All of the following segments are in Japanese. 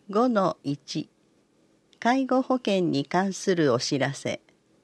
5-1 介護保険に関するお知らせ。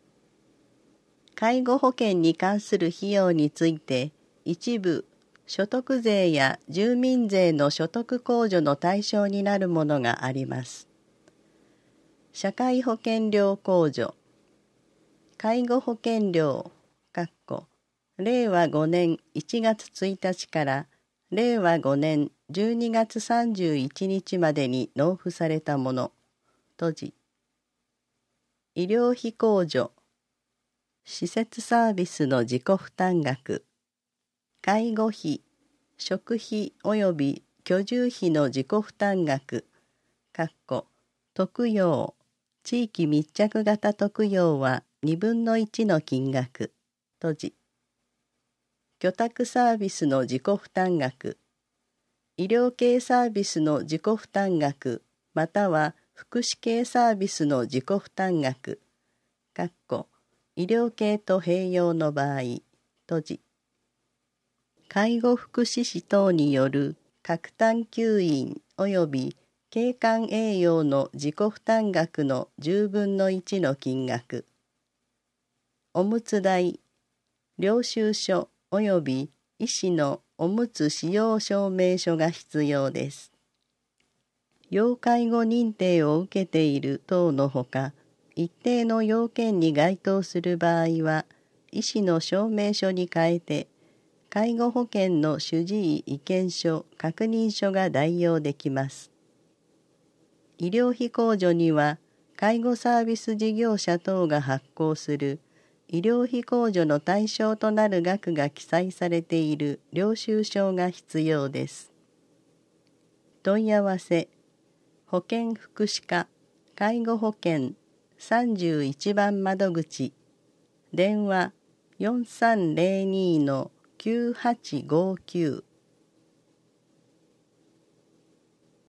介護保険に関する費用について、一部所得税や住民税の所得控除の対象になるものがあります。社会保険料控除、介護保険料令和5年1月1日から令和5年12月31日までに納付されたもの、閉じ。医療費控除、施設サービスの自己負担額、介護費、食費及び居住費の自己負担額、特養、地域密着型特養は2分の1の金額、閉じ。居宅サービスの自己負担額、医療系サービスの自己負担額または福祉系サービスの自己負担額、医療系と併用の場合、閉じ。介護福祉士等による各単休院及び経管栄養の自己負担額の10分の1の金額、おむつ代、領収書及び医師のおむつ使用証明書が必要です。要介護認定を受けている等のほか、一定の要件に該当する場合は、医師の証明書に代えて、介護保険の主治医意見書・確認書が代用できます。医療費控除には、介護サービス事業者等が発行する医療費控除の対象となる額が記載されている領収書が必要です。問い合わせ、保健福祉課介護保険31番窓口、電話4302-9859